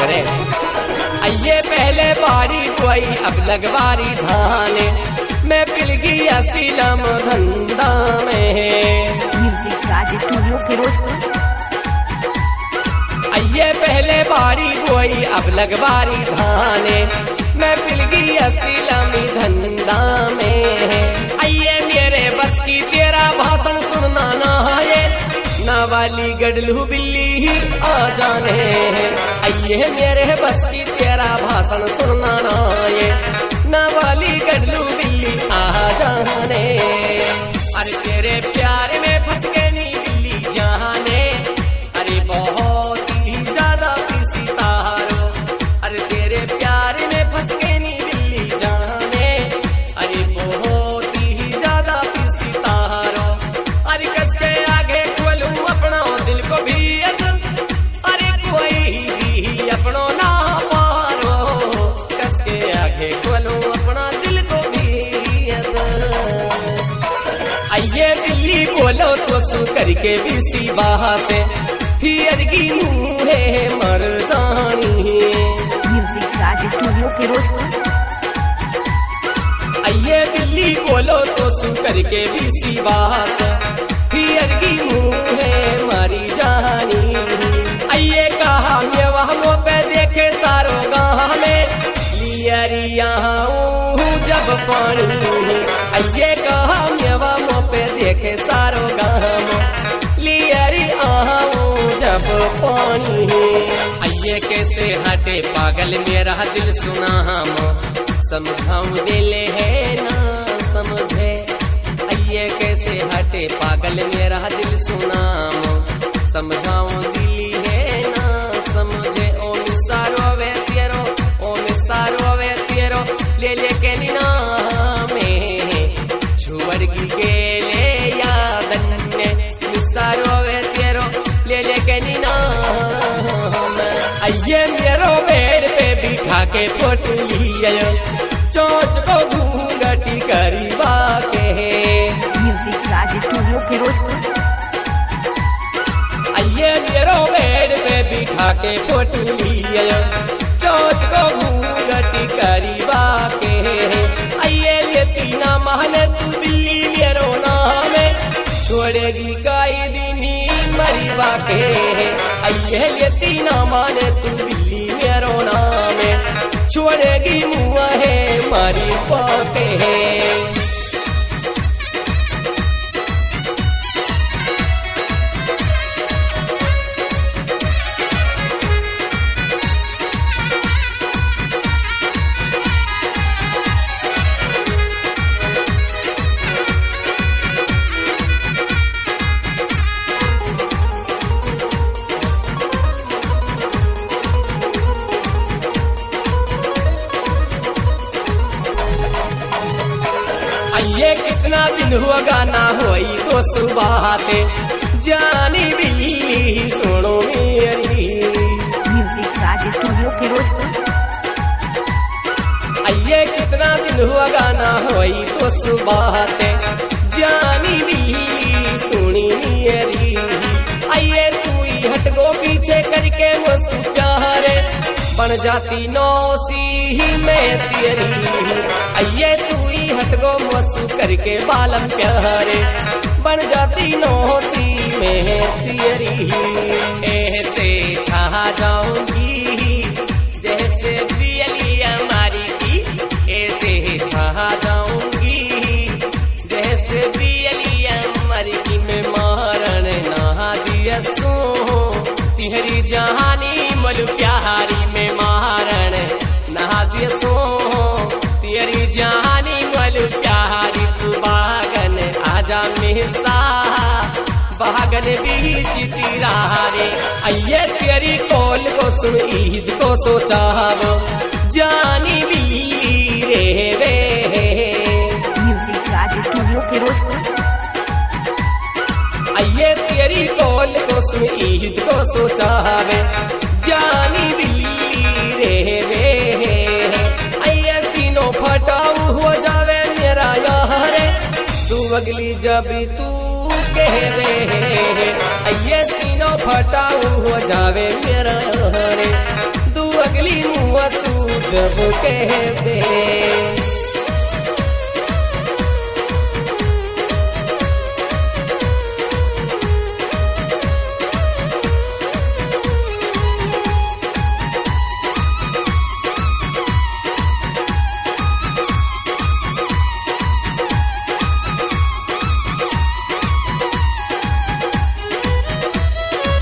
रे। ये पहले बारी कोई अब लगवारी धाने, मैं पिल गया सीलम धंधा में। Music Raj studio Firozpur. ये पहले बारी कोई अब लगवारी धाने, मैं पिल गया सीलम धंधा में। आइए मेरे बस की तेरा भाषण सुनना ना है, ना वाली गडलू बिल्ली आ जाने। आइए मेरे बस की तेरा भाषण सुनना ना ये, ना वाली गडलू बिल्ली आ जाने। अरे तेरे प्यार में फंस के नी बिल्ली जाने, अरे बहुत ही ज्यादा किसी तारो। अरे तेरे प्यार में फंस के नी बिल्ली जाने, अरे बहुत ही ज्यादा किसी तारो। अरे कस के आगे खोलूं अपना दिल को भी, अरे कोई भी अपनो ना पारो। कस के आगे खोलूं अपना दिल को भी। आइए दिल्ली बोलो तो सु करके भी सी बाहा से, फिर की मुँह है मर जानी। Music Raj studio Firozpur. आइए दिल्ली बोलो तो सु करके भी सी बाहा से, फिर की मुँह है मरी जानी। आइए कहा मैं वहाँ पे देखे सारो गाँव में, लियरिया जब पानी। आइए कहा मैं वहाँ पे देखे सारो गाँव, लियरी जब पानी। आइए कैसे हटे पागल मेरा दिल सुना हम, समझाऊं दिल है ना समझे। आइए कैसे हटे पागल मेरा दिल सुना हम, समझाऊं दिल है ना समझे। ओ मिसारो वे तेरो, ओ मिसारो वे तेरो, ले लेके नीना में छुवर की गेले यादन ने। मिसारो वे तेरो, ले लेके नीना में। आइए मेरो बेड पे बिठा के फोटो लिया, चोंच को घूंघटी करी बाके। Music Raj studio Firozpur. आइए मेरो बेड पे बिठा के फोटो लिया, चोंच को घूंघटी करी बाके। आइए ये तीना महने तू बिल्ली मेरो नाम में, छोड़ेगी काई दिनी मरी बाके। आइए ये तीना माने तू बिल्ली मेरो नाम में, छोड़ेगी मुआ है मारी बाके। ये कितना दिन हुआ गाना होई तो सुबाते, जानी बिल्ली सुनो मेरी। Music Raj studio Firozpur. आइए कितना दिन हुआ गाना होई तो सुबाते, जानी बिल्ली सुनी मेरी। आइए तू ही हट गो पीछे करके वो सुचारे, बन जाती नौसी ही मैं तेरी। आइए तू ही हट गो मसू करके बालम प्यारे, बन जाती नौसी में तेरी। ऐसे छा जाऊंगी जैसे बियलिया मारी की, ऐसे छा जाऊंगी जैसे बियलिया मारी की। मैं मारण ना दिया सो तिहरी जहानी मल प्यारी, में मारण ना दिया सो तेरी जहानी मल प्यारी। तू बागन आजा मिसा, बागन बीच तिरारे। आइए तेरी कॉल को सुन ईद को सोचा वो, जानी बिल्ली रे वे। Music Raj studio Firozpur. आइए तेरी कॉल को सुन ईद को सोचा वे, जानी बिल्ली रे वे। आइए सीनो फटाऊ हो जावे मेरा यार, तू अगली जब तू कह रे। आइए सीनो फटाऊ हो जावे मेरा यार, तू गजब के बे